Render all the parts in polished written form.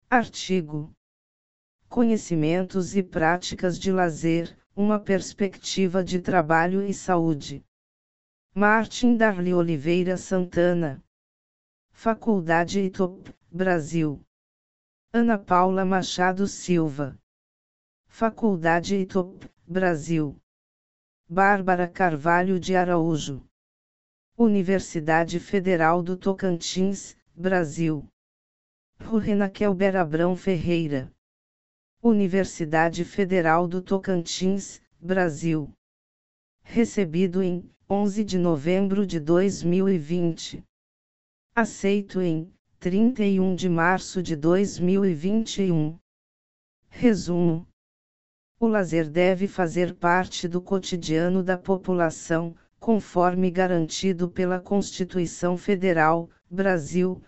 Artigo: Conhecimentos e práticas de lazer, uma perspectiva de trabalho e saúde. Martim Darly Oliveira Santana. Faculdade ITOP, Brasil. Ana Paula Machado Silva. Faculdade ITOP, Brasil. Bárbara Carvalho de Araújo. Universidade Federal do Tocantins, Brasil. Rurena Kelber Abrão Ferreira. Universidade Federal do Tocantins, Brasil. Recebido em 11 de novembro de 2020. Aceito em 31 de março de 2021. Resumo: o lazer deve fazer parte do cotidiano da população, conforme garantido pela Constituição Federal, Brasil,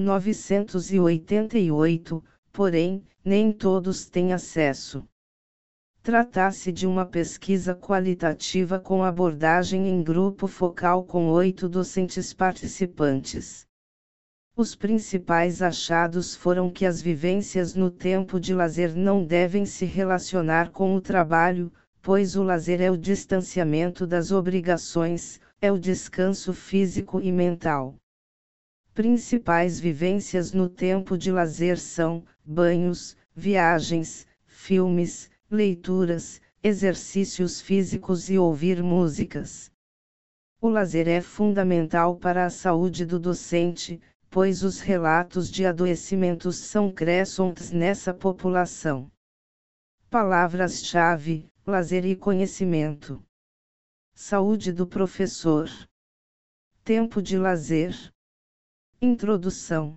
1988, porém, nem todos têm acesso. Trata-se de uma pesquisa qualitativa com abordagem em grupo focal com 8 docentes participantes. Os principais achados foram que as vivências no tempo de lazer não devem se relacionar com o trabalho, pois o lazer é o distanciamento das obrigações, é o descanso físico e mental. Principais vivências no tempo de lazer são banhos, viagens, filmes, leituras, exercícios físicos e ouvir músicas. O lazer é fundamental para a saúde do docente, pois os relatos de adoecimentos são crescentes nessa população. Palavras-chave: lazer e conhecimento. Saúde do professor. Tempo de lazer. Introdução.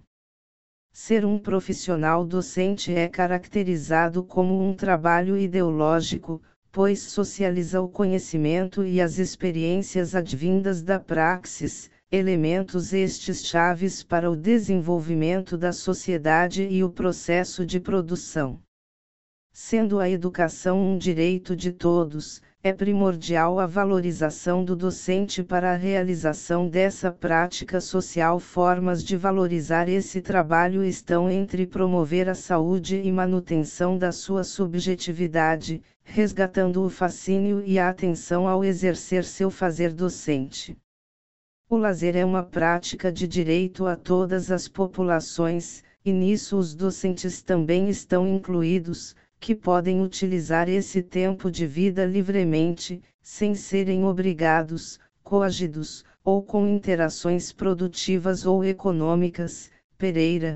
Ser um profissional docente é caracterizado como um trabalho ideológico, pois socializa o conhecimento e as experiências advindas da praxis, elementos estes chaves para o desenvolvimento da sociedade e o processo de produção. Sendo a educação um direito de todos, é primordial a valorização do docente para a realização dessa prática social. Formas de valorizar esse trabalho estão entre promover a saúde e manutenção da sua subjetividade, resgatando o fascínio e a atenção ao exercer seu fazer docente. O lazer é uma prática de direito a todas as populações, e nisso os docentes também estão incluídos, que podem utilizar esse tempo de vida livremente, sem serem obrigados, coagidos, ou com interações produtivas ou econômicas. Pereira,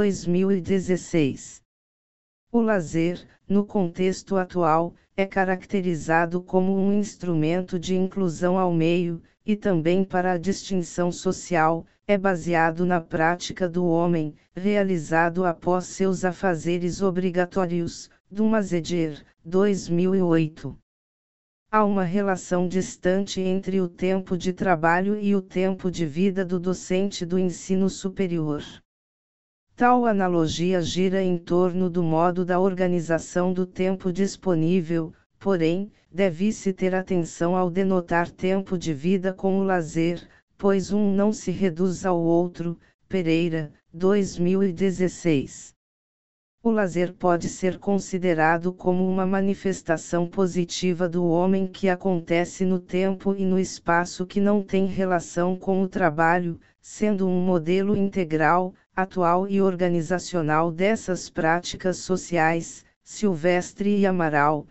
2016. O lazer, no contexto atual, é caracterizado como um instrumento de inclusão ao meio, e também para a distinção social, é baseado na prática do homem, realizado após seus afazeres obrigatórios. Dumazedier, 2008. Há uma relação distante entre o tempo de trabalho e o tempo de vida do docente do ensino superior. Tal analogia gira em torno do modo da organização do tempo disponível, porém, deve-se ter atenção ao denotar tempo de vida com o lazer, pois um não se reduz ao outro. Pereira, 2016. O lazer pode ser considerado como uma manifestação positiva do homem que acontece no tempo e no espaço que não tem relação com o trabalho, sendo um modelo integral, atual e organizacional dessas práticas sociais. Silvestre e Amaral,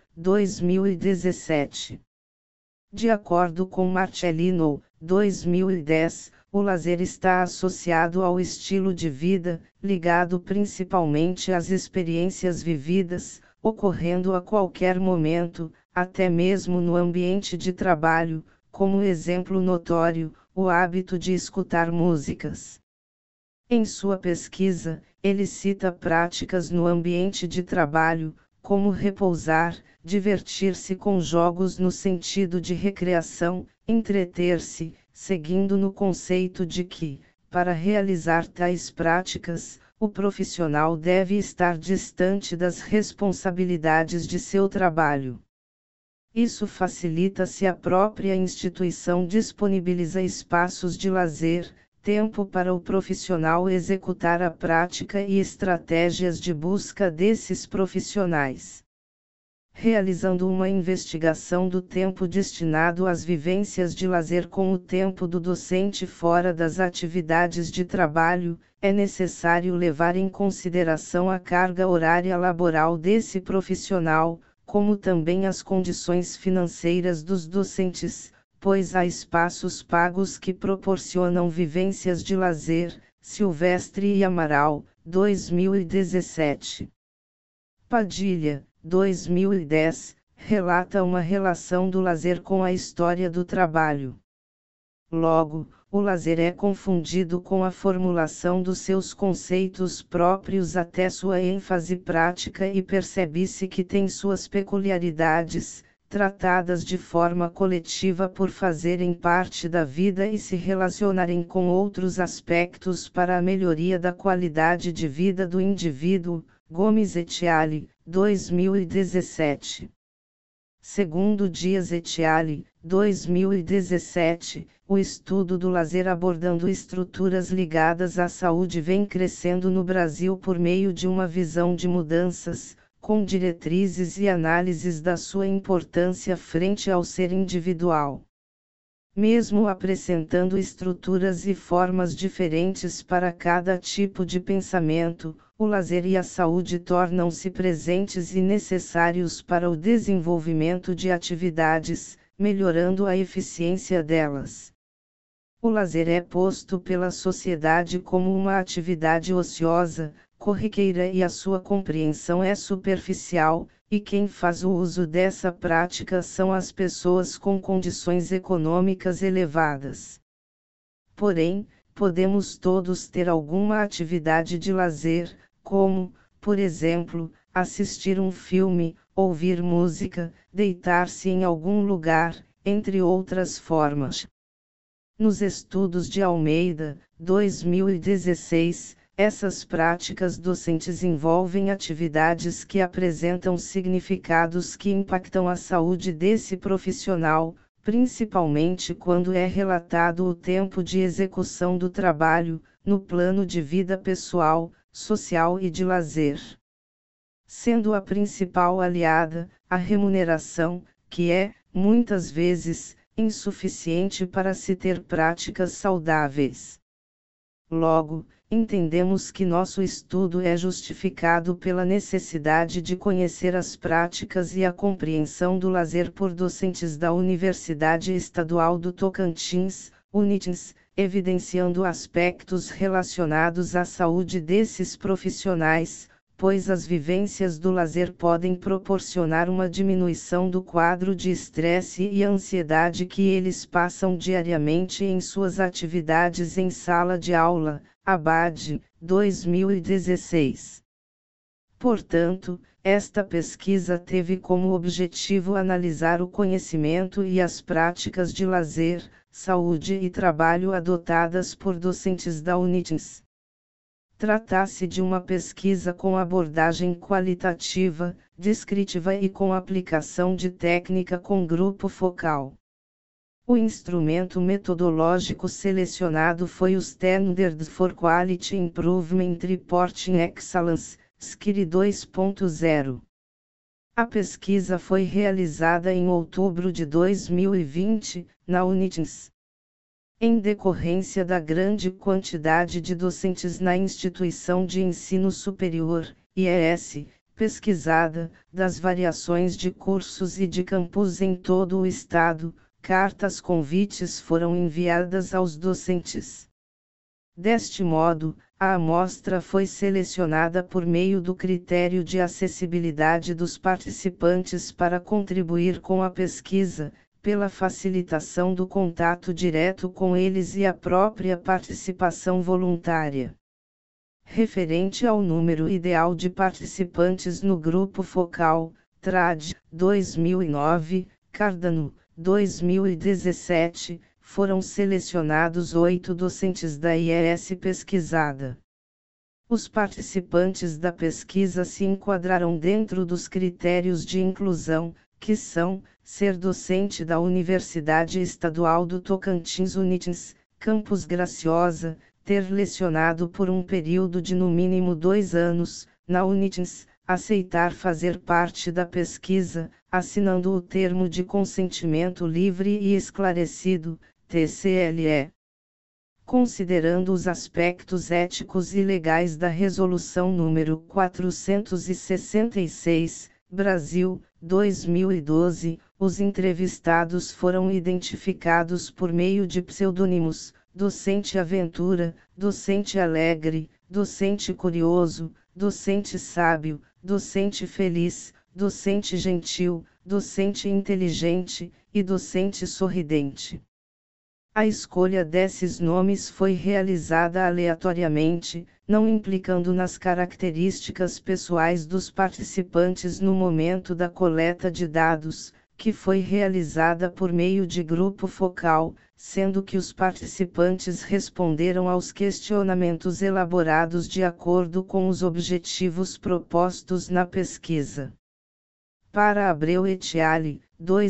2017. De acordo com Marcellino, 2010, o lazer está associado ao estilo de vida, ligado principalmente às experiências vividas, ocorrendo a qualquer momento, até mesmo no ambiente de trabalho, como exemplo notório, o hábito de escutar músicas. Em sua pesquisa, ele cita práticas no ambiente de trabalho, como repousar, divertir-se com jogos no sentido de recreação, entreter-se, seguindo no conceito de que, para realizar tais práticas, o profissional deve estar distante das responsabilidades de seu trabalho. Isso facilita se a própria instituição disponibiliza espaços de lazer, tempo para o profissional executar a prática e estratégias de busca desses profissionais. Realizando uma investigação do tempo destinado às vivências de lazer com o tempo do docente fora das atividades de trabalho, é necessário levar em consideração a carga horária laboral desse profissional, como também as condições financeiras dos docentes, pois há espaços pagos que proporcionam vivências de lazer. Silvestre e Amaral, 2017. Padilha, 2010, relata uma relação do lazer com a história do trabalho. Logo, o lazer é confundido com a formulação dos seus conceitos próprios até sua ênfase prática e percebe-se que tem suas peculiaridades, tratadas de forma coletiva por fazerem parte da vida e se relacionarem com outros aspectos para a melhoria da qualidade de vida do indivíduo. Gomes et al., 2017. Segundo Dias et al., 2017, o estudo do lazer abordando estruturas ligadas à saúde vem crescendo no Brasil por meio de uma visão de mudanças, com diretrizes e análises da sua importância frente ao ser individual. Mesmo apresentando estruturas e formas diferentes para cada tipo de pensamento, o lazer e a saúde tornam-se presentes e necessários para o desenvolvimento de atividades, melhorando a eficiência delas. O lazer é posto pela sociedade como uma atividade ociosa, corriqueira e a sua compreensão é superficial, e quem faz o uso dessa prática são as pessoas com condições econômicas elevadas. Porém, podemos todos ter alguma atividade de lazer, como, por exemplo, assistir um filme, ouvir música, deitar-se em algum lugar, entre outras formas. Nos estudos de Almeida, 2016, essas práticas docentes envolvem atividades que apresentam significados que impactam a saúde desse profissional, principalmente quando é relatado o tempo de execução do trabalho, no plano de vida pessoal, social e de lazer. Sendo a principal aliada, a remuneração, que é, muitas vezes, insuficiente para se ter práticas saudáveis. Logo, entendemos que nosso estudo é justificado pela necessidade de conhecer as práticas e a compreensão do lazer por docentes da Universidade Estadual do Tocantins, Unitins, evidenciando aspectos relacionados à saúde desses profissionais, pois as vivências do lazer podem proporcionar uma diminuição do quadro de estresse e ansiedade que eles passam diariamente em suas atividades em sala de aula. Abad, 2016. Portanto, esta pesquisa teve como objetivo analisar o conhecimento e as práticas de lazer, saúde e trabalho adotadas por docentes da Unitins. Trata-se de uma pesquisa com abordagem qualitativa, descritiva e com aplicação de técnica com grupo focal. O instrumento metodológico selecionado foi o Standard for Quality Improvement Reporting Excellence, SQRI 2.0. A pesquisa foi realizada em outubro de 2020, na Unitins. Em decorrência da grande quantidade de docentes na instituição de ensino superior, IES, pesquisada, das variações de cursos e de campus em todo o estado, cartas convites foram enviadas aos docentes. Deste modo, a amostra foi selecionada por meio do critério de acessibilidade dos participantes para contribuir com a pesquisa, pela facilitação do contato direto com eles e a própria participação voluntária. Referente ao número ideal de participantes no grupo focal, TRAD, 2009, Cardano, 2017, foram selecionados 8 docentes da IES pesquisada. Os participantes da pesquisa se enquadraram dentro dos critérios de inclusão, que são, ser docente da Universidade Estadual do Tocantins Unitins, Campos Graciosa, ter lecionado por um período de no mínimo 2 anos, na Unitins, aceitar fazer parte da pesquisa, assinando o termo de consentimento livre e esclarecido, TCLE. Considerando os aspectos éticos e legais da Resolução número 466, Brasil, 2012, os entrevistados foram identificados por meio de pseudônimos: Docente Aventura, Docente Alegre, Docente Curioso, Docente Sábio, Docente Feliz, Docente Gentil, Docente Inteligente, e Docente Sorridente. A escolha desses nomes foi realizada aleatoriamente, não implicando nas características pessoais dos participantes no momento da coleta de dados, que foi realizada por meio de grupo focal, sendo que os participantes responderam aos questionamentos elaborados de acordo com os objetivos propostos na pesquisa. Para Abreu et al.,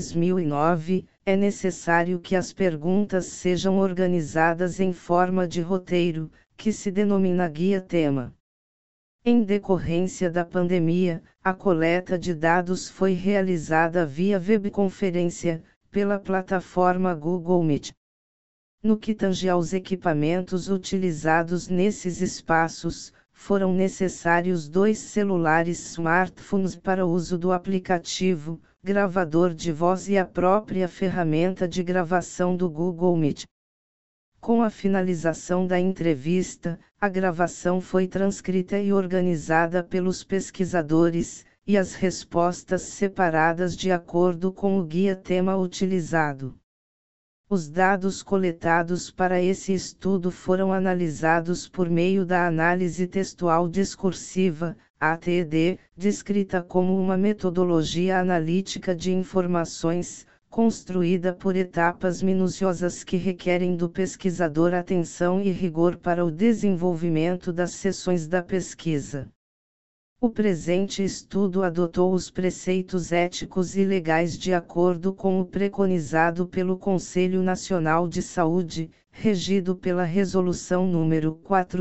2009, é necessário que as perguntas sejam organizadas em forma de roteiro, que se denomina guia-tema. Em decorrência da pandemia, a coleta de dados foi realizada via webconferência, pela plataforma Google Meet. No que tange aos equipamentos utilizados nesses espaços, foram necessários 2 celulares smartphones para uso do aplicativo, gravador de voz e a própria ferramenta de gravação do Google Meet. Com a finalização da entrevista, a gravação foi transcrita e organizada pelos pesquisadores, e as respostas separadas de acordo com o guia-tema utilizado. Os dados coletados para esse estudo foram analisados por meio da análise textual discursiva, ATD, descrita como uma metodologia analítica de informações, construída por etapas minuciosas que requerem do pesquisador atenção e rigor para o desenvolvimento das seções da pesquisa. O presente estudo adotou os preceitos éticos e legais de acordo com o preconizado pelo Conselho Nacional de Saúde, regido pela Resolução número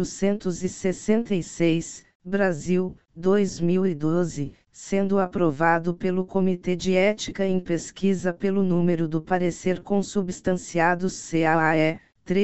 466, Brasil, 2012, sendo aprovado pelo Comitê de Ética em Pesquisa pelo número do parecer consubstanciado CAE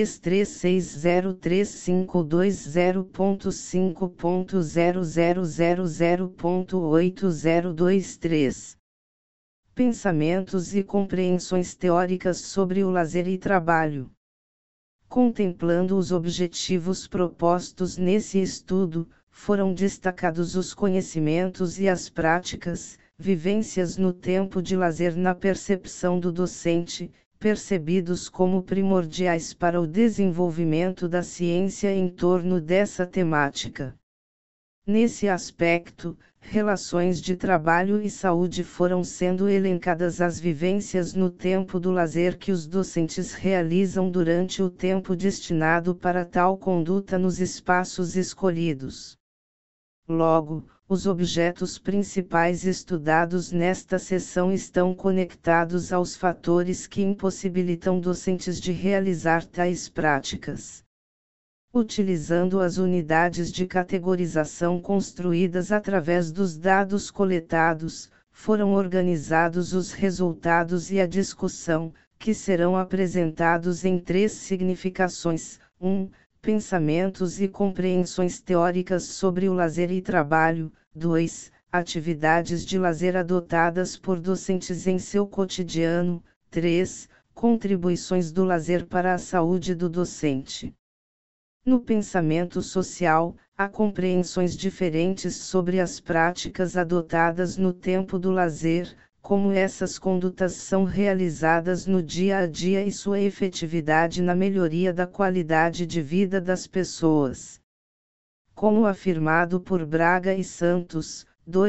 336035.2000.8023. Pensamentos e compreensões teóricas sobre o lazer e trabalho. Contemplando os objetivos propostos nesse estudo, foram destacados os conhecimentos e as práticas, vivências no tempo de lazer na percepção do docente, percebidos como primordiais para o desenvolvimento da ciência em torno dessa temática. Nesse aspecto, relações de trabalho e saúde foram sendo elencadas as vivências no tempo do lazer que os docentes realizam durante o tempo destinado para tal conduta nos espaços escolhidos. Logo, os objetos principais estudados nesta seção estão conectados aos fatores que impossibilitam docentes de realizar tais práticas. Utilizando as unidades de categorização construídas através dos dados coletados, foram organizados os resultados e a discussão, que serão apresentados em 3 significações: 1. Pensamentos e compreensões teóricas sobre o lazer e trabalho. 2. Atividades de lazer adotadas por docentes em seu cotidiano. 3. Contribuições do lazer para a saúde do docente. No pensamento social, há compreensões diferentes sobre as práticas adotadas no tempo do lazer, como essas condutas são realizadas no dia a dia e sua efetividade na melhoria da qualidade de vida das pessoas. Como afirmado por Braga e Santos,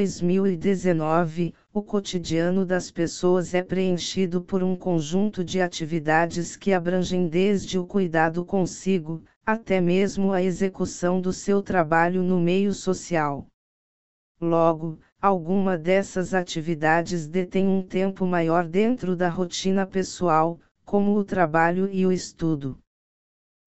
2019, o cotidiano das pessoas é preenchido por um conjunto de atividades que abrangem desde o cuidado consigo, até mesmo a execução do seu trabalho no meio social. Logo, alguma dessas atividades detém um tempo maior dentro da rotina pessoal, como o trabalho e o estudo.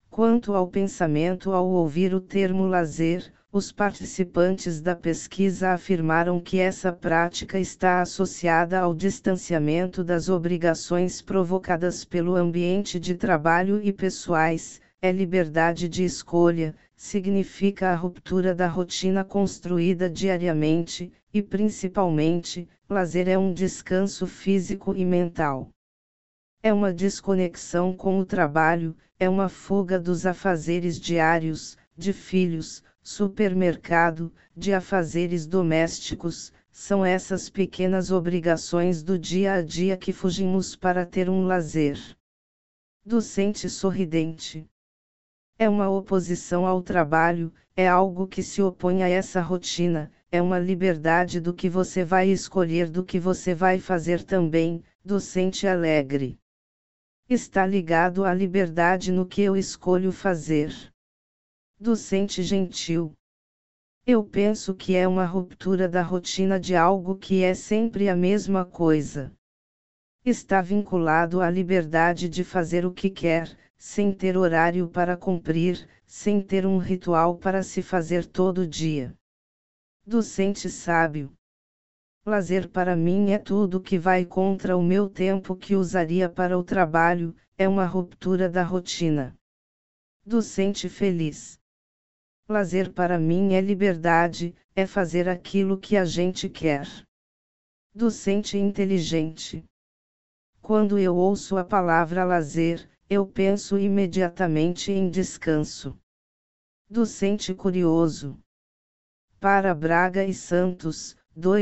Quanto ao pensamento ao ouvir o termo lazer, os participantes da pesquisa afirmaram que essa prática está associada ao distanciamento das obrigações provocadas pelo ambiente de trabalho e pessoais, é liberdade de escolha, significa a ruptura da rotina construída diariamente, e principalmente, lazer é um descanso físico e mental. É uma desconexão com o trabalho, é uma fuga dos afazeres diários, de filhos, supermercado, de afazeres domésticos, são essas pequenas obrigações do dia a dia que fugimos para ter um lazer. Docente sorridente. É uma oposição ao trabalho, é algo que se opõe a essa rotina, é uma liberdade do que você vai escolher, do que você vai fazer também, docente alegre. Está ligado à liberdade no que eu escolho fazer. Docente gentil. Eu penso que é uma ruptura da rotina de algo que é sempre a mesma coisa. Está vinculado à liberdade de fazer o que quer, sem ter horário para cumprir, sem ter um ritual para se fazer todo dia. Docente sábio. Lazer para mim é tudo que vai contra o meu tempo que usaria para o trabalho, é uma ruptura da rotina. Docente feliz. Lazer para mim é liberdade, é fazer aquilo que a gente quer. Docente inteligente. Quando eu ouço a palavra lazer, eu penso imediatamente em descanso. Docente curioso. Para Braga e Santos,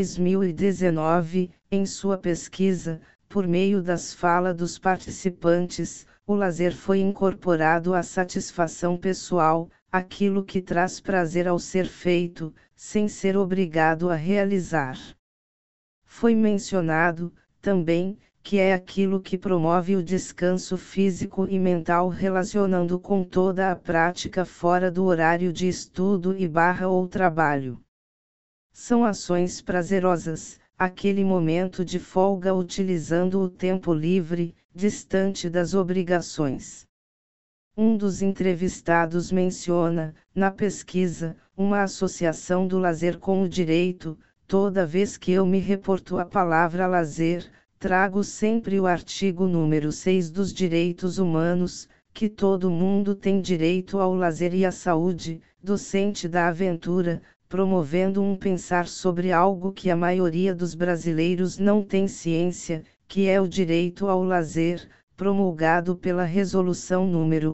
2019, em sua pesquisa, por meio das falas dos participantes, o lazer foi incorporado à satisfação pessoal, aquilo que traz prazer ao ser feito, sem ser obrigado a realizar. Foi mencionado, também, que é aquilo que promove o descanso físico e mental relacionando com toda a prática fora do horário de estudo ou trabalho. São ações prazerosas, aquele momento de folga utilizando o tempo livre, distante das obrigações. Um dos entrevistados menciona, na pesquisa, uma associação do lazer com o direito. Toda vez que eu me reporto à palavra lazer, trago sempre o artigo número 6 dos Direitos Humanos, que todo mundo tem direito ao lazer e à saúde, docente da aventura, promovendo um pensar sobre algo que a maioria dos brasileiros não tem ciência, que é o direito ao lazer, promulgado pela Resolução número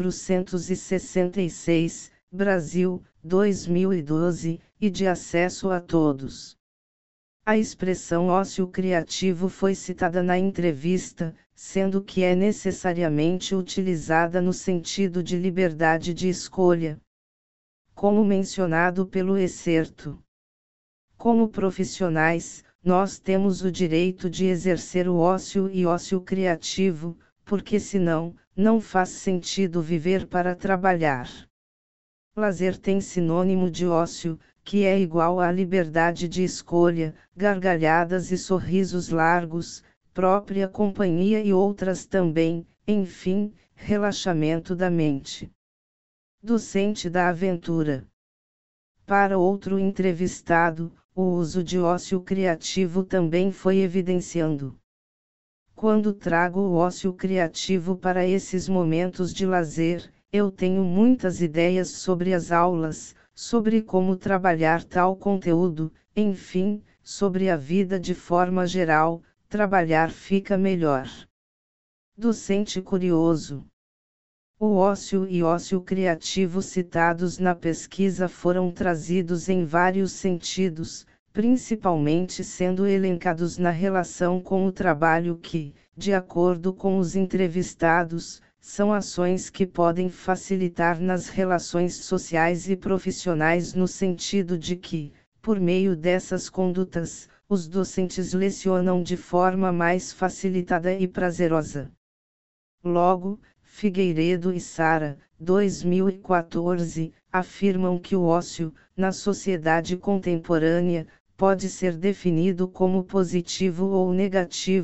466, Brasil, 2012, e de acesso a todos. A expressão ócio criativo foi citada na entrevista, sendo que é necessariamente utilizada no sentido de liberdade de escolha, como mencionado pelo excerto. Como profissionais, nós temos o direito de exercer o ócio e ócio criativo, porque senão, não faz sentido viver para trabalhar. Lazer tem sinônimo de ócio, que é igual à liberdade de escolha, gargalhadas e sorrisos largos, própria companhia e outras também, enfim, relaxamento da mente. Docente da aventura. Para outro entrevistado, o uso de ócio criativo também foi evidenciando. Quando trago o ócio criativo para esses momentos de lazer, eu tenho muitas ideias sobre as aulas, sobre como trabalhar tal conteúdo, enfim, sobre a vida de forma geral, trabalhar fica melhor. Docente curioso. O ócio e ócio criativo citados na pesquisa foram trazidos em vários sentidos, principalmente sendo elencados na relação com o trabalho que, de acordo com os entrevistados, são ações que podem facilitar nas relações sociais e profissionais no sentido de que, por meio dessas condutas, os docentes lecionam de forma mais facilitada e prazerosa. Logo, Figueiredo e Sara, 2014, afirmam que o ócio, na sociedade contemporânea, pode ser definido como positivo ou negativo,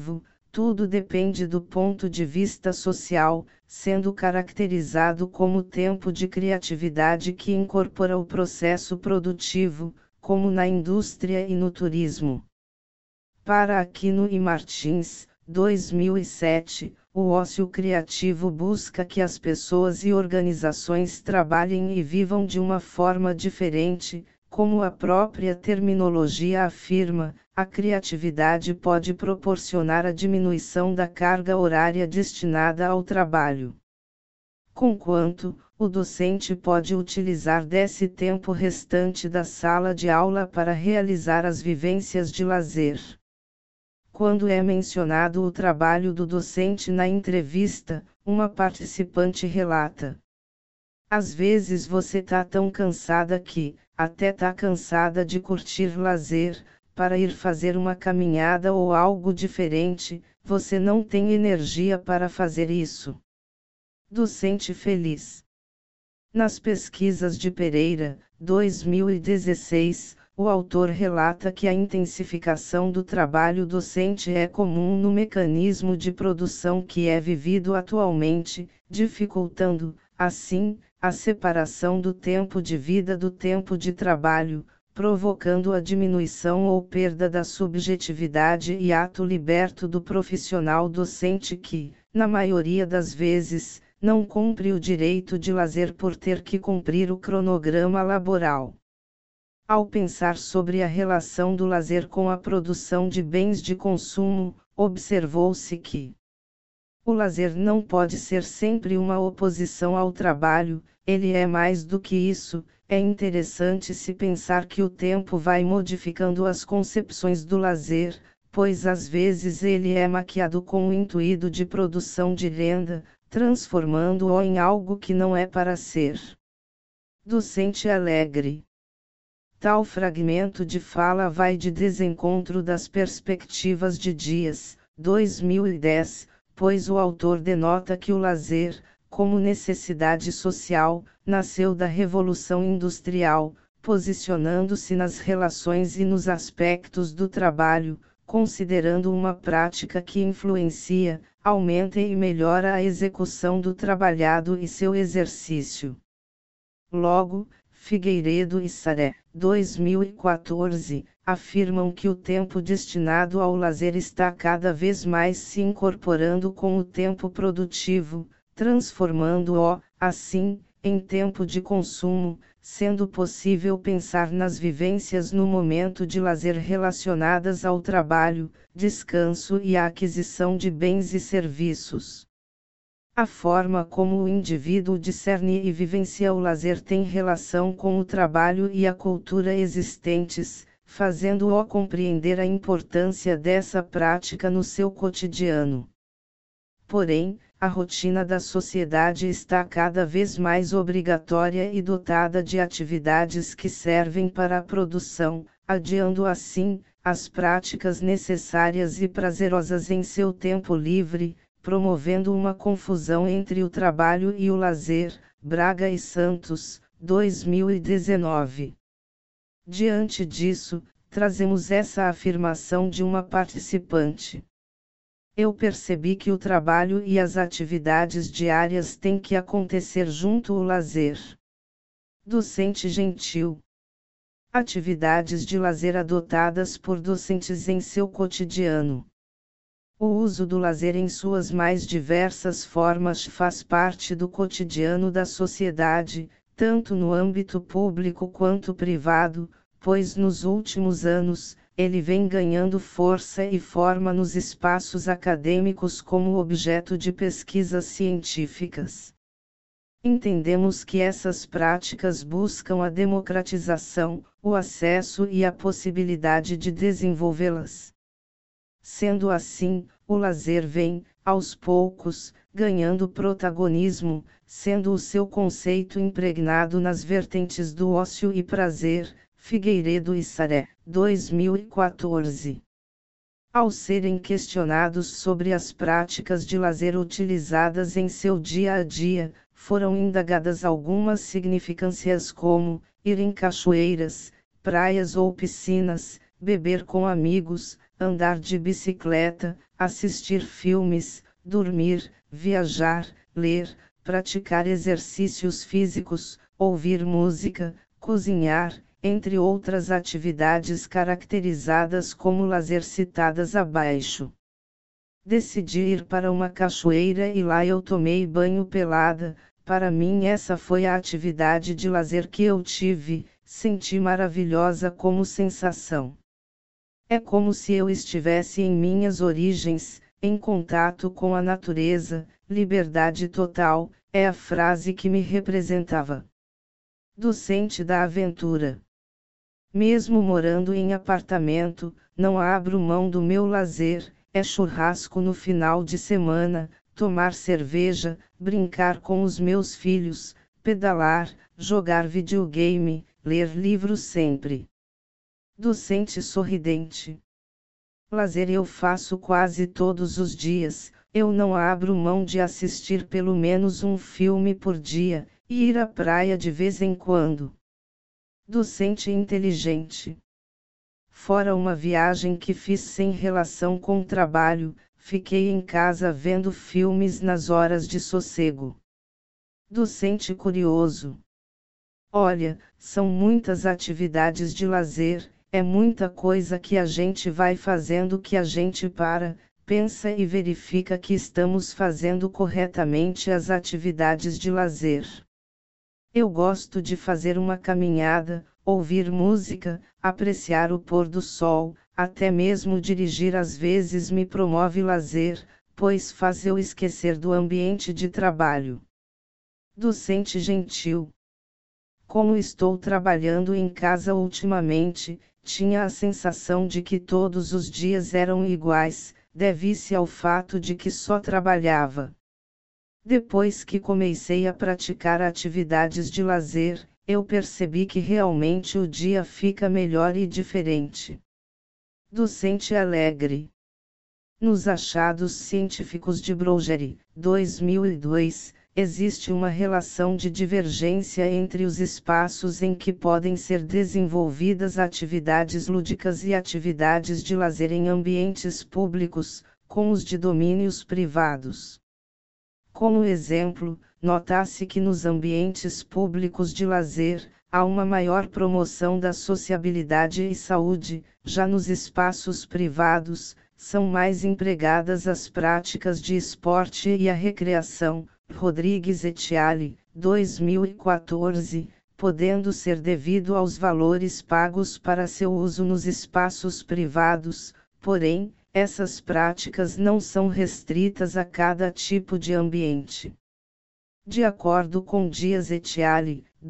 tudo depende do ponto de vista social, sendo caracterizado como tempo de criatividade que incorpora o processo produtivo, como na indústria e no turismo. Para Aquino e Martins, 2007, o ócio criativo busca que as pessoas e organizações trabalhem e vivam de uma forma diferente, como a própria terminologia afirma. A criatividade pode proporcionar a diminuição da carga horária destinada ao trabalho. Conquanto, o docente pode utilizar desse tempo restante da sala de aula para realizar as vivências de lazer. Quando é mencionado o trabalho do docente na entrevista, uma participante relata: às vezes você tá tão cansada que, até tá cansada de curtir lazer, para ir fazer uma caminhada ou algo diferente, você não tem energia para fazer isso. Docente feliz. Nas pesquisas de Pereira, 2016, o autor relata que a intensificação do trabalho docente é comum no mecanismo de produção que é vivido atualmente, dificultando, assim, a separação do tempo de vida do tempo de trabalho, provocando a diminuição ou perda da subjetividade e ato liberto do profissional docente que, na maioria das vezes, não cumpre o direito de lazer por ter que cumprir o cronograma laboral. Ao pensar sobre a relação do lazer com a produção de bens de consumo, observou-se que o lazer não pode ser sempre uma oposição ao trabalho, ele é mais do que isso. É interessante se pensar que o tempo vai modificando as concepções do lazer, pois às vezes ele é maquiado com o intuito de produção de renda, transformando-o em algo que não é para ser. Docente alegre. Tal fragmento de fala vai de desencontro das perspectivas de Dias, 2010, pois o autor denota que o lazer, como necessidade social, nasceu da Revolução Industrial, posicionando-se nas relações e nos aspectos do trabalho, considerando uma prática que influencia, aumenta e melhora a execução do trabalhado e seu exercício. Logo, Figueiredo e Saré, 2014, afirmam que o tempo destinado ao lazer está cada vez mais se incorporando com o tempo produtivo, transformando-o, assim, em tempo de consumo, sendo possível pensar nas vivências no momento de lazer relacionadas ao trabalho, descanso e à aquisição de bens e serviços. A forma como o indivíduo discerne e vivencia o lazer tem relação com o trabalho e a cultura existentes, fazendo-o compreender a importância dessa prática no seu cotidiano. Porém, a rotina da sociedade está cada vez mais obrigatória e dotada de atividades que servem para a produção, adiando assim, as práticas necessárias e prazerosas em seu tempo livre, promovendo uma confusão entre o trabalho e o lazer. Braga e Santos, 2019. Diante disso, trazemos essa afirmação de uma participante. Eu percebi que o trabalho e as atividades diárias têm que acontecer junto ao lazer. Docente gentil. Atividades de lazer adotadas por docentes em seu cotidiano. O uso do lazer em suas mais diversas formas faz parte do cotidiano da sociedade, tanto no âmbito público quanto privado, pois nos últimos anos, ele vem ganhando força e forma nos espaços acadêmicos como objeto de pesquisas científicas. Entendemos que essas práticas buscam a democratização, o acesso e a possibilidade de desenvolvê-las. Sendo assim, o lazer vem, aos poucos, ganhando protagonismo, sendo o seu conceito impregnado nas vertentes do ócio e prazer. Figueiredo e Saré, 2014. Ao serem questionados sobre as práticas de lazer utilizadas em seu dia a dia, foram indagadas algumas significâncias como ir em cachoeiras, praias ou piscinas, beber com amigos, andar de bicicleta, assistir filmes, dormir, viajar, ler, praticar exercícios físicos, ouvir música, cozinhar, entre outras atividades caracterizadas como lazer citadas abaixo. Decidi ir para uma cachoeira e lá eu tomei banho pelada. Para mim essa foi a atividade de lazer que eu tive, senti maravilhosa como sensação. É como se eu estivesse em minhas origens, em contato com a natureza, liberdade total, é a frase que me representava. Docente da aventura. Mesmo morando em apartamento, não abro mão do meu lazer, é churrasco no final de semana, tomar cerveja, brincar com os meus filhos, pedalar, jogar videogame, ler livros sempre. Docente sorridente. Lazer eu faço quase todos os dias, eu não abro mão de assistir pelo menos um filme por dia, e ir à praia de vez em quando. Docente inteligente. Fora uma viagem que fiz sem relação com o trabalho, fiquei em casa vendo filmes nas horas de sossego. Docente curioso. Olha, são muitas atividades de lazer, é muita coisa que a gente vai fazendo que a gente para, pensa e verifica que estamos fazendo corretamente as atividades de lazer. Eu gosto de fazer uma caminhada, ouvir música, apreciar o pôr do sol, até mesmo dirigir às vezes me promove lazer, pois faz eu esquecer do ambiente de trabalho. Docente gentil. Como estou trabalhando em casa ultimamente, tinha a sensação de que todos os dias eram iguais, deve-se ao fato de que só trabalhava. Depois que comecei a praticar atividades de lazer, eu percebi que realmente o dia fica melhor e diferente. Docente alegre. Nos achados científicos de Brougerie, 2002, existe uma relação de divergência entre os espaços em que podem ser desenvolvidas atividades lúdicas e atividades de lazer em ambientes públicos, com os de domínios privados. Como exemplo, nota-se que nos ambientes públicos de lazer, há uma maior promoção da sociabilidade e saúde, já nos espaços privados, são mais empregadas as práticas de esporte e a recreação. Rodrigues et al., 2014, podendo ser devido aos valores pagos para seu uso nos espaços privados, porém, essas práticas não são restritas a cada tipo de ambiente. De acordo com Dias et al.,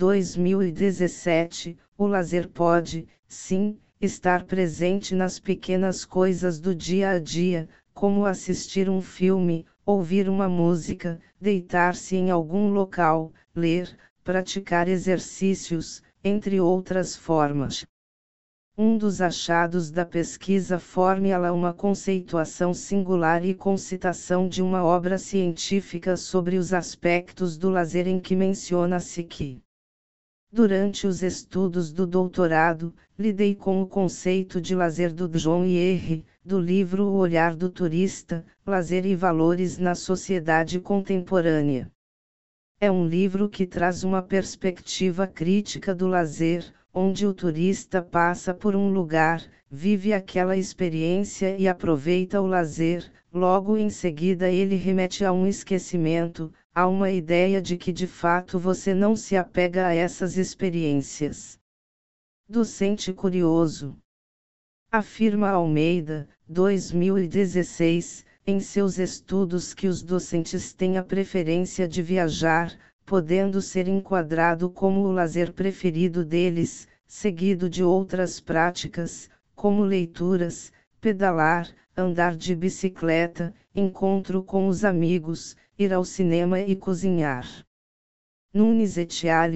2017, o lazer pode, sim, estar presente nas pequenas coisas do dia a dia, como assistir um filme, ouvir uma música, deitar-se em algum local, ler, praticar exercícios, entre outras formas. Um dos achados da pesquisa formula uma conceituação singular e concitação de uma obra científica sobre os aspectos do lazer em que menciona-se que, durante os estudos do doutorado, lidei com o conceito de lazer do John R., do livro O Olhar do Turista, Lazer e Valores na Sociedade Contemporânea. É um livro que traz uma perspectiva crítica do lazer, onde o turista passa por um lugar, vive aquela experiência e aproveita o lazer, logo em seguida ele remete a um esquecimento, a uma ideia de que de fato você não se apega a essas experiências. Docente curioso. Afirma Almeida, 2016, em seus estudos que os docentes têm a preferência de viajar, podendo ser enquadrado como o lazer preferido deles, seguido de outras práticas, como leituras, pedalar, andar de bicicleta, encontro com os amigos, ir ao cinema e cozinhar. Nunes et al.,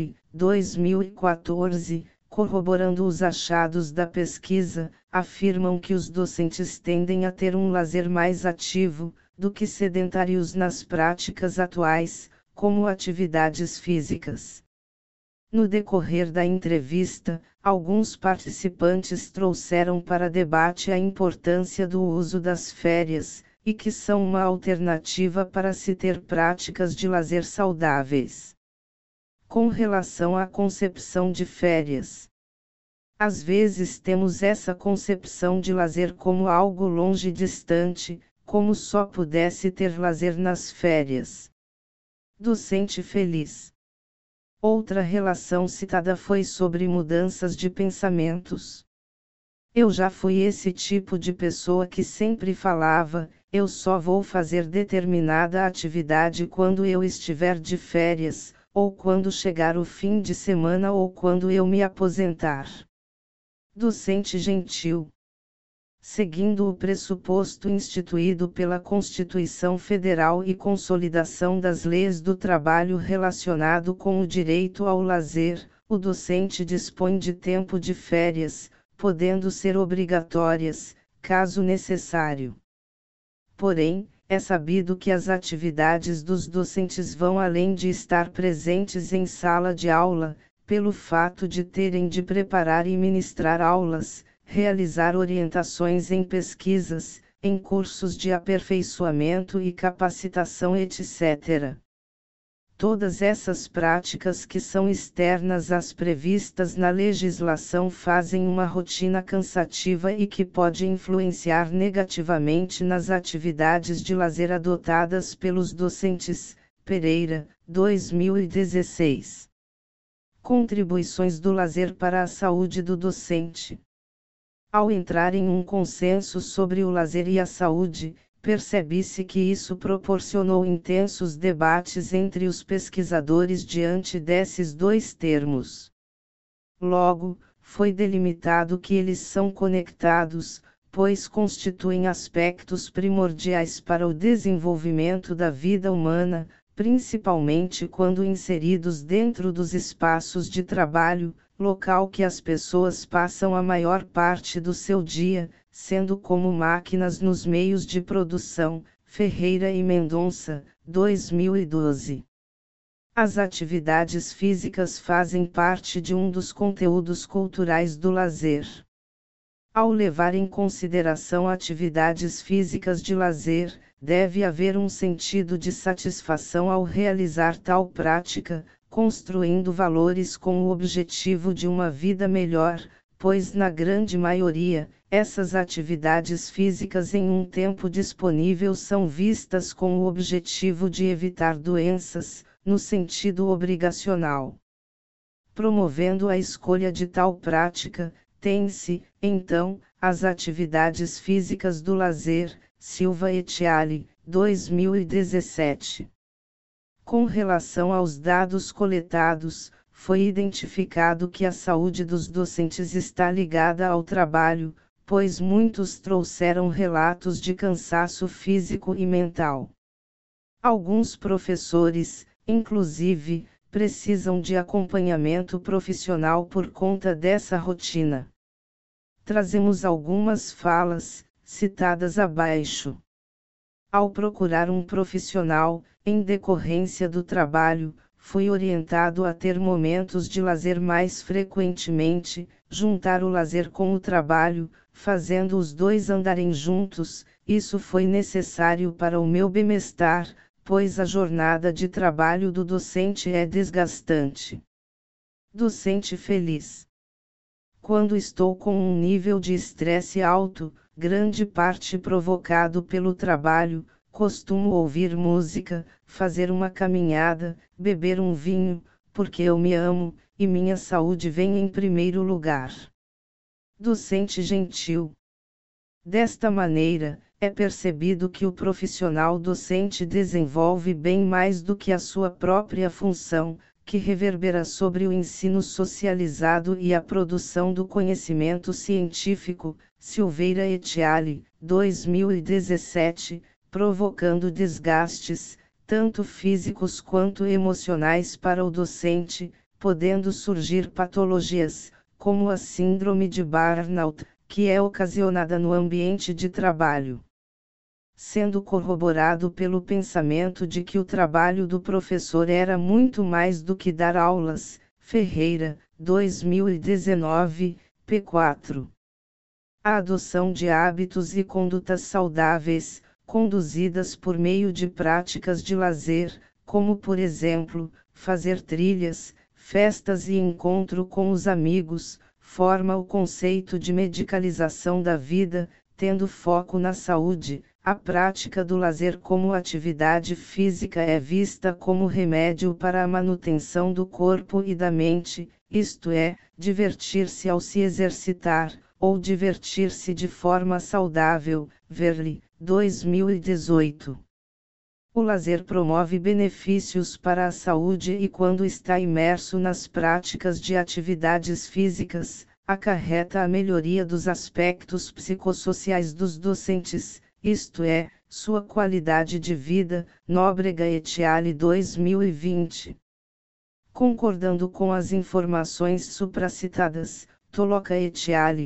2014, corroborando os achados da pesquisa, afirmam que os docentes tendem a ter um lazer mais ativo, do que sedentários nas práticas atuais, como atividades físicas. No decorrer da entrevista, alguns participantes trouxeram para debate a importância do uso das férias, e que são uma alternativa para se ter práticas de lazer saudáveis. Com relação à concepção de férias, às vezes temos essa concepção de lazer como algo longe e distante, como só pudesse ter lazer nas férias. Docente feliz. Outra relação citada foi sobre mudanças de pensamentos. Eu já fui esse tipo de pessoa que sempre falava, eu só vou fazer determinada atividade quando eu estiver de férias, ou quando chegar o fim de semana ou quando eu me aposentar. Docente gentil. Seguindo o pressuposto instituído pela Constituição Federal e consolidação das leis do trabalho relacionado com o direito ao lazer, o docente dispõe de tempo de férias, podendo ser obrigatórias, caso necessário. Porém, é sabido que as atividades dos docentes vão além de estar presentes em sala de aula, pelo fato de terem de preparar e ministrar aulas, realizar orientações em pesquisas, em cursos de aperfeiçoamento e capacitação, etc. Todas essas práticas que são externas às previstas na legislação fazem uma rotina cansativa e que pode influenciar negativamente nas atividades de lazer adotadas pelos docentes. Pereira, 2016. Contribuições do lazer para a saúde do docente. Ao entrar em um consenso sobre o lazer e a saúde, percebe-se que isso proporcionou intensos debates entre os pesquisadores diante desses dois termos. Logo, foi delimitado que eles são conectados, pois constituem aspectos primordiais para o desenvolvimento da vida humana, principalmente quando inseridos dentro dos espaços de trabalho, local que as pessoas passam a maior parte do seu dia, sendo como máquinas nos meios de produção. Ferreira e Mendonça, 2012. As atividades físicas fazem parte de um dos conteúdos culturais do lazer. Ao levar em consideração atividades físicas de lazer, deve haver um sentido de satisfação ao realizar tal prática, construindo valores com o objetivo de uma vida melhor, pois na grande maioria, essas atividades físicas em um tempo disponível são vistas com o objetivo de evitar doenças, no sentido obrigacional. Promovendo a escolha de tal prática, tem-se, então, as atividades físicas do lazer. Silva et al., 2017. Com relação aos dados coletados, foi identificado que a saúde dos docentes está ligada ao trabalho, pois muitos trouxeram relatos de cansaço físico e mental. Alguns professores, inclusive, precisam de acompanhamento profissional por conta dessa rotina. Trazemos algumas falas, citadas abaixo. Ao procurar um profissional, em decorrência do trabalho, fui orientado a ter momentos de lazer mais frequentemente, juntar o lazer com o trabalho, fazendo os dois andarem juntos. Isso foi necessário para o meu bem-estar, pois a jornada de trabalho do docente é desgastante. Docente feliz. Quando estou com um nível de estresse alto, grande parte provocado pelo trabalho, costumo ouvir música, fazer uma caminhada, beber um vinho, porque eu me amo, e minha saúde vem em primeiro lugar. Docente gentil. Desta maneira, é percebido que o profissional docente desenvolve bem mais do que a sua própria função, que reverbera sobre o ensino socializado e a produção do conhecimento científico. Silveira et al., 2017, provocando desgastes, tanto físicos quanto emocionais para o docente, podendo surgir patologias, como a síndrome de burnout, que é ocasionada no ambiente de trabalho. Sendo corroborado pelo pensamento de que o trabalho do professor era muito mais do que dar aulas. Ferreira, 2019, p. 4. A adoção de hábitos e condutas saudáveis, conduzidas por meio de práticas de lazer, como por exemplo, fazer trilhas, festas e encontro com os amigos, forma o conceito de medicalização da vida, tendo foco na saúde. A prática do lazer como atividade física é vista como remédio para a manutenção do corpo e da mente, isto é, divertir-se ao se exercitar, ou divertir-se de forma saudável. Verli, 2018. O lazer promove benefícios para a saúde e, quando está imerso nas práticas de atividades físicas, acarreta a melhoria dos aspectos psicossociais dos docentes, isto é, sua qualidade de vida. Nóbrega et al. 2020. Concordando com as informações supracitadas, Toloca et al.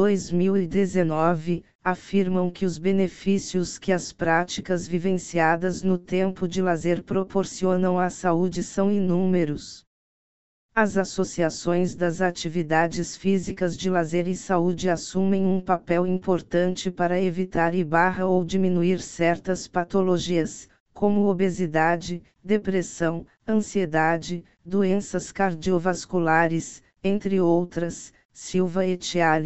2019, afirmam que os benefícios que as práticas vivenciadas no tempo de lazer proporcionam à saúde são inúmeros. As associações das atividades físicas de lazer e saúde assumem um papel importante para evitar ou diminuir certas patologias, como obesidade, depressão, ansiedade, doenças cardiovasculares, entre outras. Silva et al.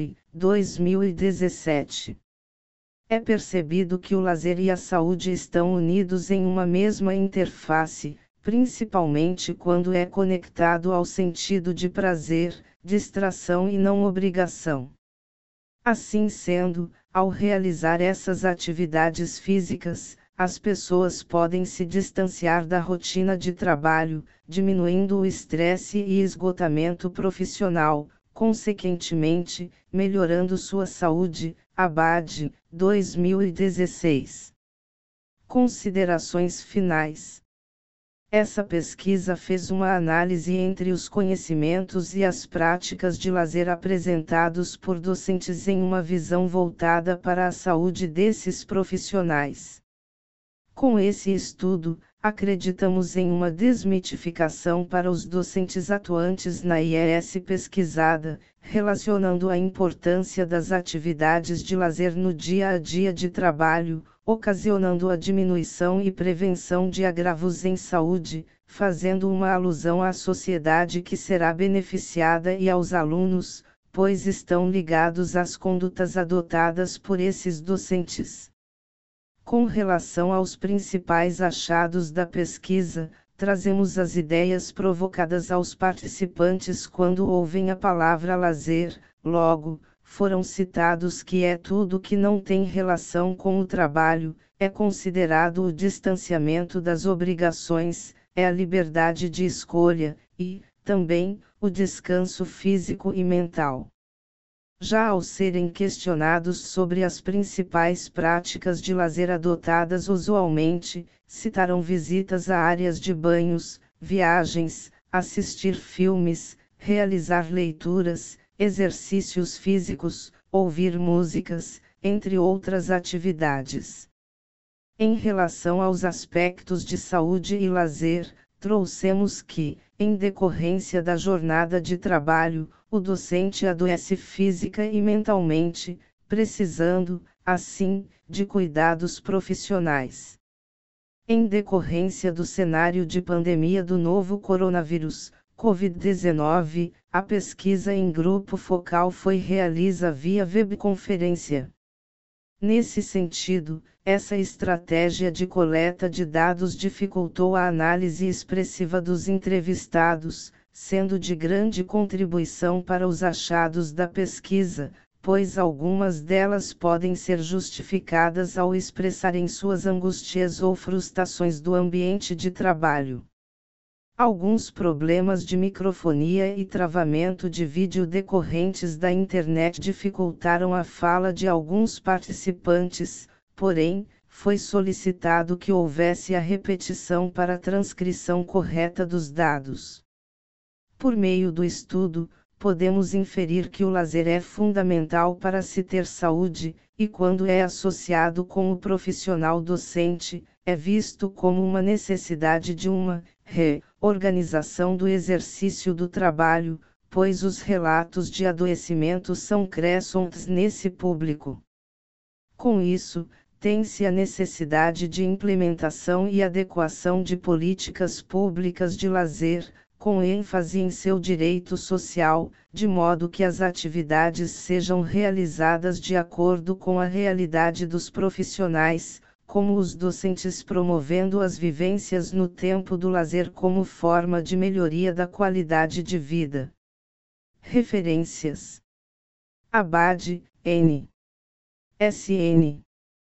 2017. É percebido que o lazer e a saúde estão unidos em uma mesma interface, principalmente quando é conectado ao sentido de prazer, distração e não obrigação. Assim sendo, ao realizar essas atividades físicas, as pessoas podem se distanciar da rotina de trabalho, diminuindo o estresse e esgotamento profissional, consequentemente, melhorando sua saúde. Abad, 2016. Considerações finais. Essa pesquisa fez uma análise entre os conhecimentos e as práticas de lazer apresentados por docentes em uma visão voltada para a saúde desses profissionais. Com esse estudo, acreditamos em uma desmitificação para os docentes atuantes na IES pesquisada, relacionando a importância das atividades de lazer no dia a dia de trabalho, ocasionando a diminuição e prevenção de agravos em saúde, fazendo uma alusão à sociedade que será beneficiada e aos alunos, pois estão ligados às condutas adotadas por esses docentes. Com relação aos principais achados da pesquisa, trazemos as ideias provocadas aos participantes quando ouvem a palavra lazer. Logo, foram citados que é tudo que não tem relação com o trabalho, é considerado o distanciamento das obrigações, é a liberdade de escolha, e, também, o descanso físico e mental. Já ao serem questionados sobre as principais práticas de lazer adotadas usualmente, citaram visitas a áreas de banhos, viagens, assistir filmes, realizar leituras, exercícios físicos, ouvir músicas, entre outras atividades. Em relação aos aspectos de saúde e lazer, trouxemos que, em decorrência da jornada de trabalho, o docente adoece física e mentalmente, precisando, assim, de cuidados profissionais. Em decorrência do cenário de pandemia do novo coronavírus, Covid-19, a pesquisa em grupo focal foi realizada via webconferência. Nesse sentido, essa estratégia de coleta de dados dificultou a análise expressiva dos entrevistados, sendo de grande contribuição para os achados da pesquisa, pois algumas delas podem ser justificadas ao expressarem suas angústias ou frustrações do ambiente de trabalho. Alguns problemas de microfonia e travamento de vídeo decorrentes da internet dificultaram a fala de alguns participantes, porém, foi solicitado que houvesse a repetição para a transcrição correta dos dados. Por meio do estudo, podemos inferir que o lazer é fundamental para se ter saúde, e quando é associado com o profissional docente, é visto como uma necessidade de uma reorganização do exercício do trabalho, pois os relatos de adoecimento são crescentes nesse público. Com isso, tem-se a necessidade de implementação e adequação de políticas públicas de lazer, com ênfase em seu direito social, de modo que as atividades sejam realizadas de acordo com a realidade dos profissionais, como os docentes, promovendo as vivências no tempo do lazer como forma de melhoria da qualidade de vida. Referências: Abad, N. SN.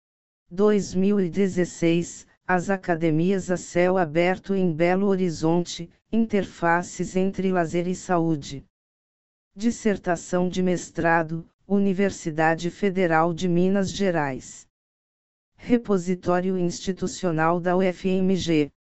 2016, As Academias a Céu Aberto em Belo Horizonte, Interfaces entre Lazer e Saúde. Dissertação de mestrado, Universidade Federal de Minas Gerais. Repositório Institucional da UFMG.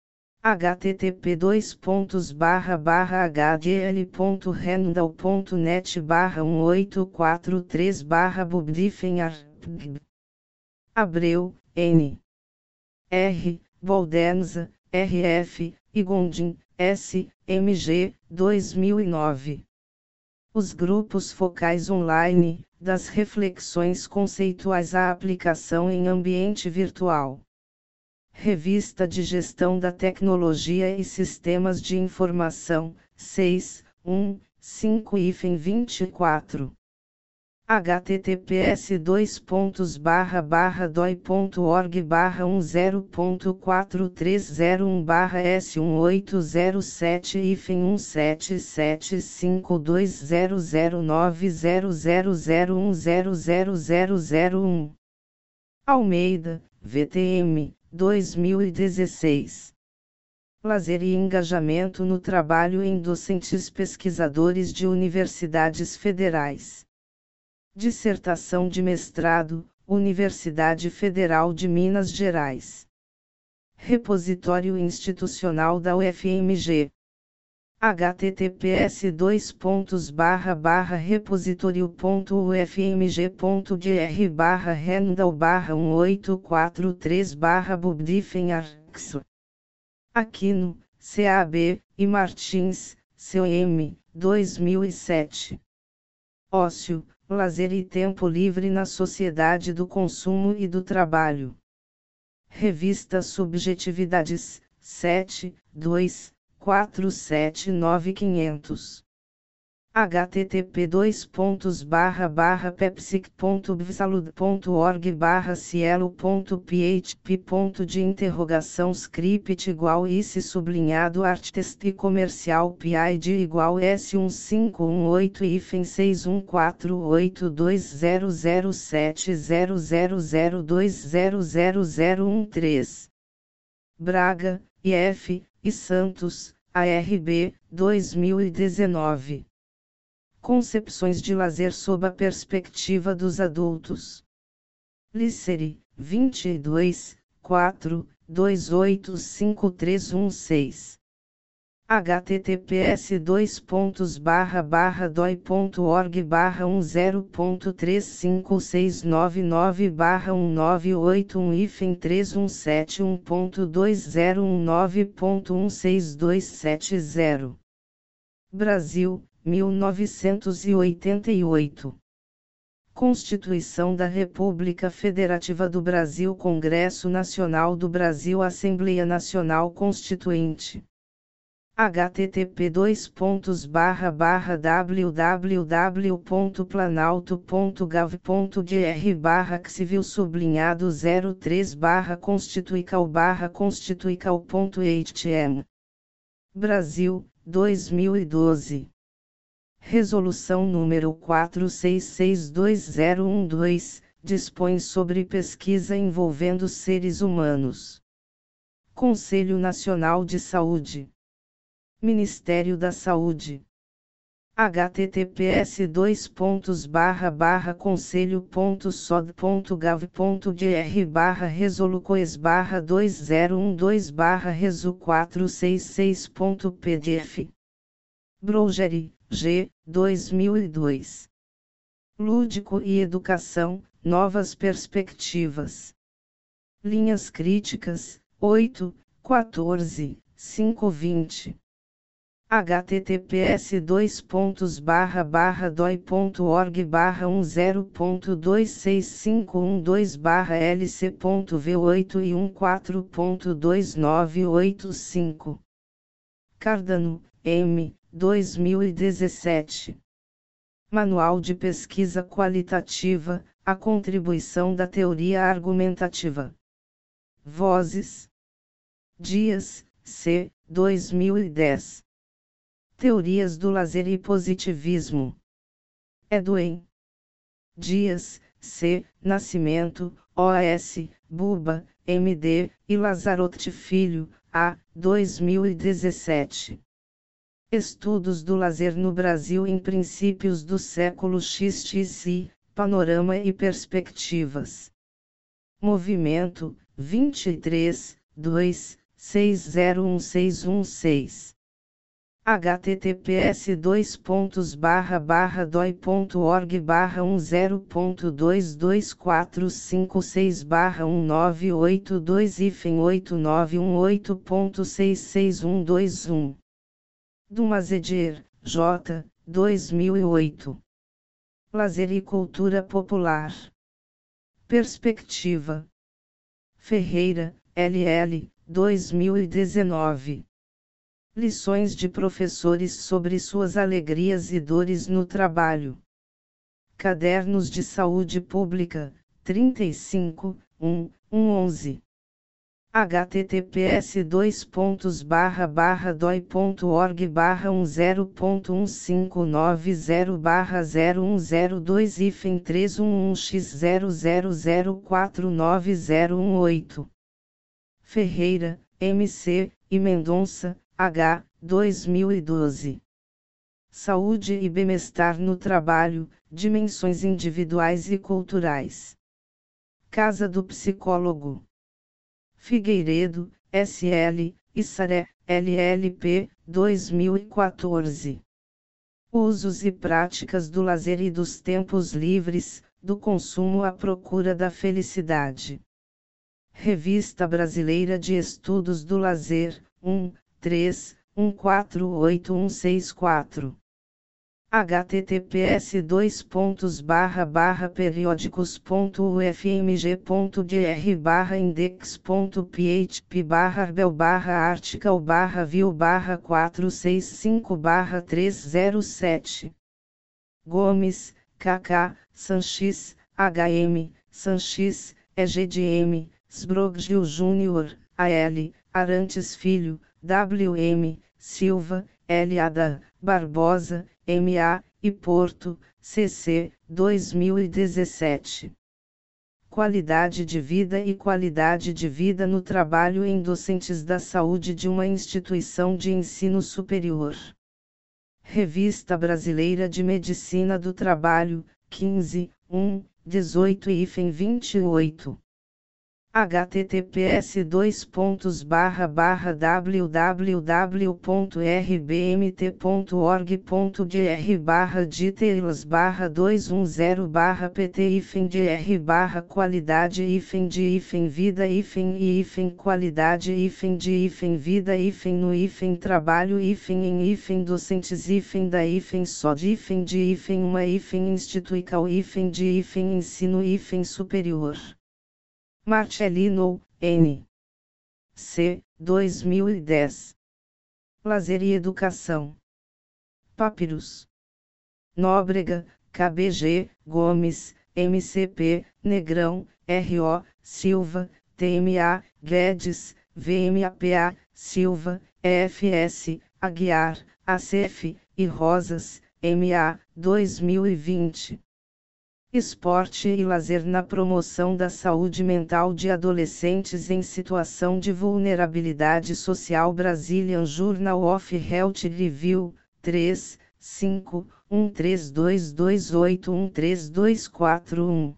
http://hdl.handle.net/1843/bubdifenarpg. Abreu, N. R. Boldenza, R.F., e Gondim, S. M.G., 2009. Os grupos focais online, das reflexões conceituais à aplicação em ambiente virtual. Revista de Gestão da Tecnologia e Sistemas de Informação, 6, 1, 5-24. https://doi.org/10301/S180709000100001000001. Almeida, VTM, 2016. Lazer e engajamento no trabalho em docentes pesquisadores de universidades federais. Dissertação de mestrado, Universidade Federal de Minas Gerais. Repositório Institucional da UFMG. https://repositorio.ufmg.gr/handle/1843/bubdifenarx. Aquino, CAB, e Martins, COM, 2007. Ócio, Lazer e Tempo Livre na Sociedade do Consumo e do Trabalho. Revista Subjetividades, 7, 2, 479500. http://pepsic.bsalud.org/cielo.php. Script igual ICE sublinhado artist comercial PID igual S15182-61482007000200013. Braga, IF, e Santos, ARB, 2019. Concepções de lazer sob a perspectiva dos adultos. Liceri, 22, 4, 285316. https://doi.org/1035699/198-1-317.2019.16270. Brasil, 1988. Constituição da República Federativa do Brasil, Congresso Nacional do Brasil, Assembleia Nacional Constituinte. http://www.planalto.gov.br/civil/constituical/constituical.htm. Brasil, 2012. Resolução número 46620112, dispõe sobre pesquisa envolvendo seres humanos. Conselho Nacional de Saúde. Ministério da Saúde. https://conselho.sod.gov.br/resolucoes/2012/resu466.pdf. Brogeri, G. 2002. Lúdico e Educação, Novas Perspectivas. Linhas Críticas, 8, 14, 520. https://doi.org/10.26512/lc.v8 e 14.2985. Cardano, M. 2017. Manual de Pesquisa Qualitativa, a contribuição da teoria argumentativa. Vozes. Dias, C. 2010. Teorias do lazer e positivismo. Edwin Dias, C. Nascimento, OS, Buba, MD, e Lazarotti Filho, A. 2017. Estudos do lazer no Brasil em princípios do século XXI, panorama e perspectivas. Movimento, 23, 2, 601616. https://doi.org/10.22456/1918.66121. Dumazedier, J. 2008. Lazer e Cultura Popular. Perspectiva. Ferreira, LL, 2019. Lições de professores sobre suas alegrias e dores no trabalho. Cadernos de Saúde Pública, 35, 11. https://doi.org/10.590/0102-311x00049018. Ferreira, MC, e Mendonça, H. 2012. Saúde e Bem-Estar no Trabalho, Dimensões Individuais e Culturais. Casa do Psicólogo. Figueiredo, SL, e Saré, LLP, 2014. Usos e práticas do lazer e dos tempos livres, do consumo à procura da felicidade. Revista Brasileira de Estudos do Lazer, 3, 148164. https://periódicos.ufmg.br/article/view/465/307. Gomes, KK, Sanchis, HM, Sanchis, EGDM, Sbrogio Júnior, AL, Arantes Filho, WM, Silva, LADA, Barbosa, MA, e Porto, CC, 2017. Qualidade de vida e qualidade de vida no trabalho em docentes da saúde de uma instituição de ensino superior. Revista Brasileira de Medicina do Trabalho, 15, 18 e 28. https://www.rbmt.org.br/details/210/pt-dr/qualidade qualidade vida no trabalho em docentes da só de uma instituical de ensino superior. Marcelino, N. C. 2010. Lazer e Educação. Papyrus. Nóbrega, KBG, Gomes, MCP, Negrão, RO, Silva, TMA, Guedes, VMAPA, Silva, EFS, Aguiar, ACF, e Rosas, MA, 2020. Esporte e lazer na promoção da saúde mental de adolescentes em situação de vulnerabilidade social. Brazilian Journal of Health Review, 3, 5, 1322813241.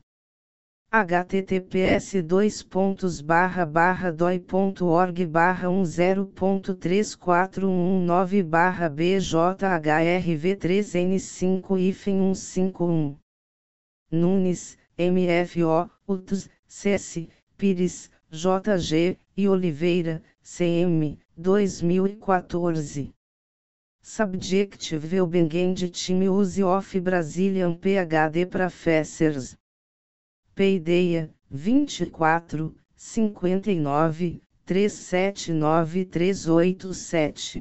https://doi.org/10.34119/BJHRV3N5-151. Nunes, MFO, UTS, CS, Pires, JG, e Oliveira, CM, 2014. Subjective Begin Time Use of Brazilian PhD Professors. Paideia, 24, 59, 379387.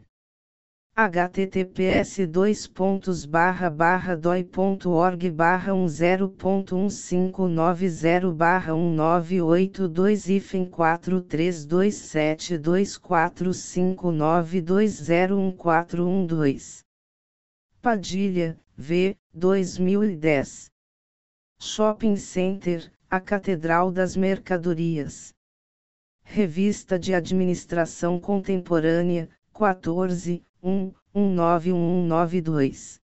https://doi.org/105920198225459201412. Padilha, V. 2010. Shopping Center, a Catedral das Mercadorias. Revista de Administração Contemporânea, 14, 19192.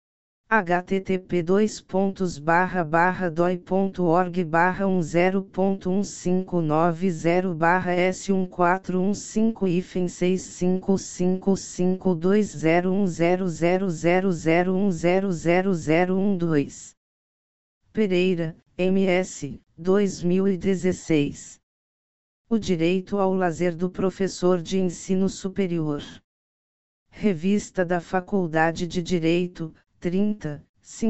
http://doi.org/104156565201000001000100012. Pereira, MS, 2016. O direito ao lazer do professor de ensino superior. Revista da Faculdade de Direito, 30,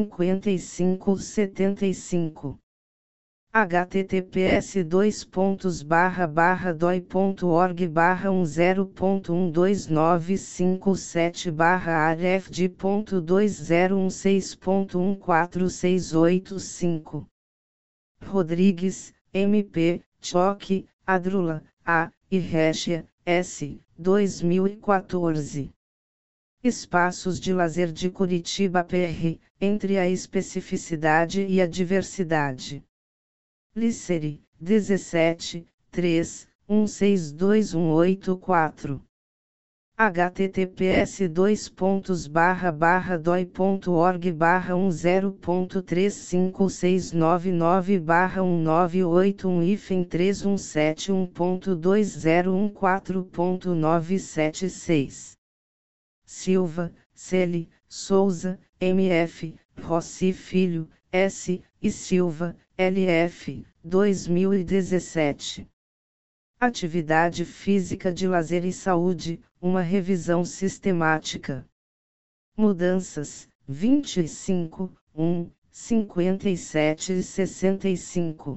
5575. https://doi.org/1029557/aref.2016.14685. Rodrigues, MP, Choque, Adrula, A, e Rechia, S, 2014. Espaços de Lazer de Curitiba PR, entre a especificidade e a diversidade. Liceri, 17, 3, 162184. https://doi.org/1035699/198153171.2014.976. Silva, Celi, Souza, MF, Rossi Filho, S, e Silva, LF, 2017. Atividade Física de Lazer e Saúde, uma revisão sistemática. Mudanças, 25, 57 e 65.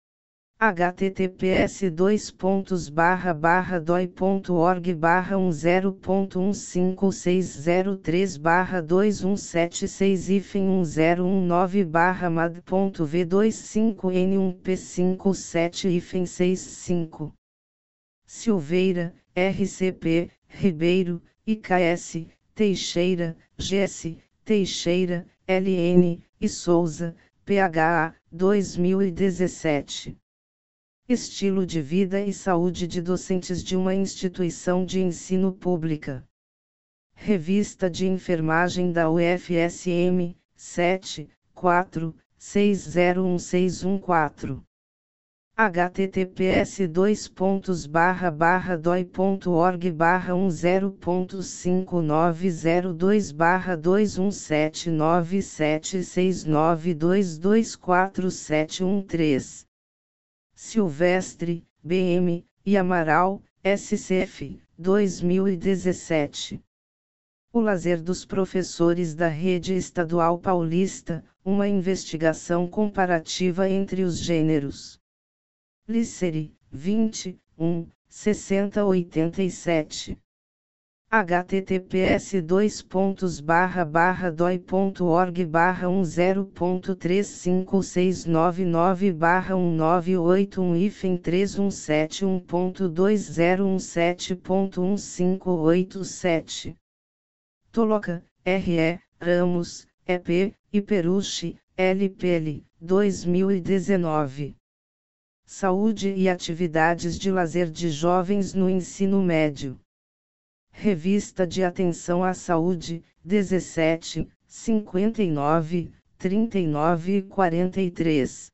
https://doi.org/1041603/2171.mad.v25N1P57-65. Silveira, RCP, Ribeiro, IKS, Teixeira, GS, Teixeira, LN, e Souza, PHA, 2017. Estilo de vida e saúde de docentes de uma instituição de ensino pública. Revista de Enfermagem da UFSM, 7, 4, 601614. https://doi.org/10.5902/2179692247113. Silvestre, BM, e Amaral, SCF, 2017. O lazer dos professores da Rede Estadual Paulista, uma investigação comparativa entre os gêneros. Liceri, 20, 6087. https://doi.org/1035699/198153117.2017.1587. Toloca, R.E., Ramos, EP, e Perucci, LPL, 2019. Saúde e atividades de lazer de jovens no ensino médio. Revista de Atenção à Saúde, 17, 59, 39 e 43.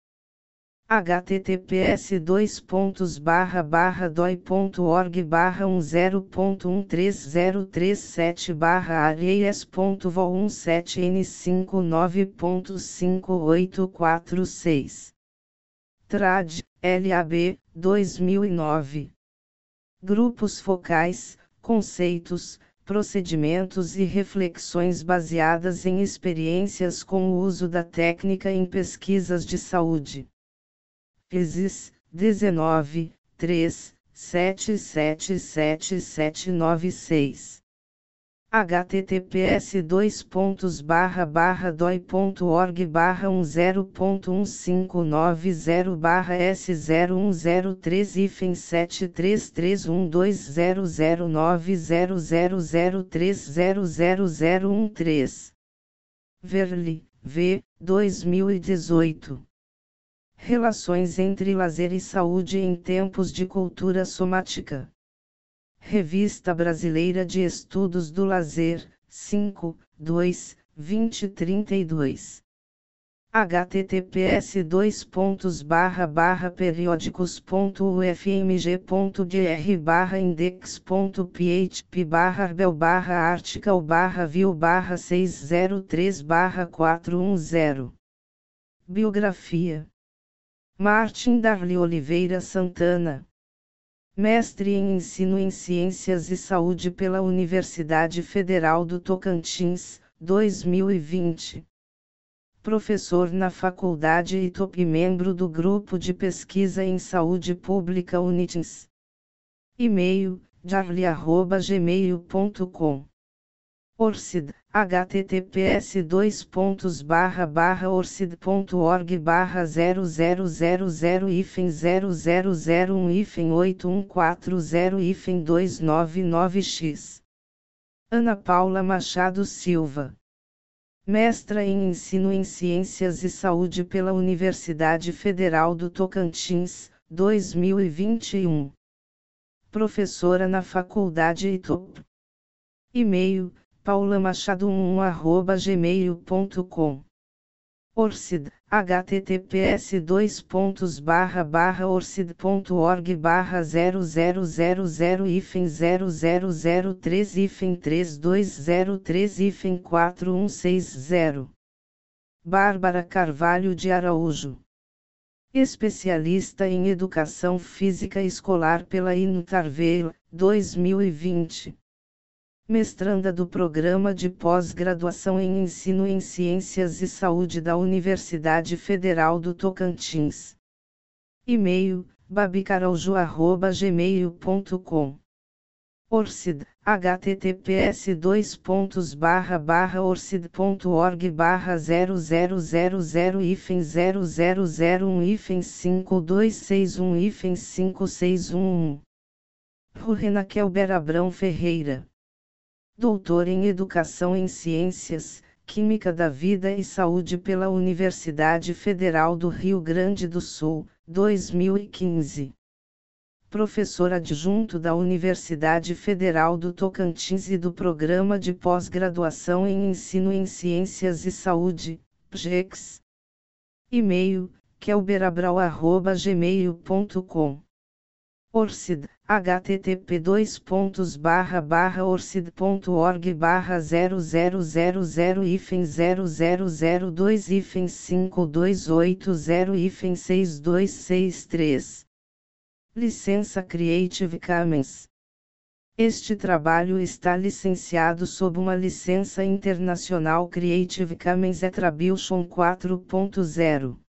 https://doi.org/10303/areias.117N59.5846. TRAD, LAB, 2009. Grupos focais, conceitos, procedimentos e reflexões baseadas em experiências com o uso da técnica em pesquisas de saúde. PSIS 19 3 777796. https://doi.org/1.15909003003000013. Verli, V. 2018. Relações entre lazer e saúde em tempos de cultura somática. Revista Brasileira de Estudos do Lazer, 5, 2, 2032. https://periódicos.ufmg.br/index.php/arbel/article/view/603/410. Biografia: Martim Darli Oliveira Santana. Mestre em Ensino em Ciências e Saúde pela Universidade Federal do Tocantins, 2020. Professor na Faculdade ITOP e membro do Grupo de Pesquisa em Saúde Pública Unitins. E-mail, darli@gmail.com. ORCID, https://orcid.org/0001-001-8140-299X. Ana Paula Machado Silva. Mestra em Ensino em Ciências e Saúde pela Universidade Federal do Tocantins, 2021. Professora na Faculdade ITOP. E-mail, paulamachado11@gmail.com. ORCID, https://orcid.org/0001-3-3203-41660. Bárbara Carvalho de Araújo. Especialista em Educação Física Escolar pela INUTARVEL, 2020. Mestranda do Programa de Pós-Graduação em Ensino em Ciências e Saúde da Universidade Federal do Tocantins. E-mail, babicaraujo@gmail.com. ORCID, https://orcid.org/0001-5261-52611. Rurena Kelber Abrão Ferreira. Doutor em Educação em Ciências, Química da Vida e Saúde pela Universidade Federal do Rio Grande do Sul, 2015. Professor adjunto da Universidade Federal do Tocantins e do Programa de Pós-Graduação em Ensino em Ciências e Saúde, PGEX. E-mail, kelberabrau@gmail.com. ORCID, http://orcid.org/0001-5280-6263. Licença Creative Commons. Este trabalho está licenciado sob uma licença internacional Creative Commons Attribution 4.0.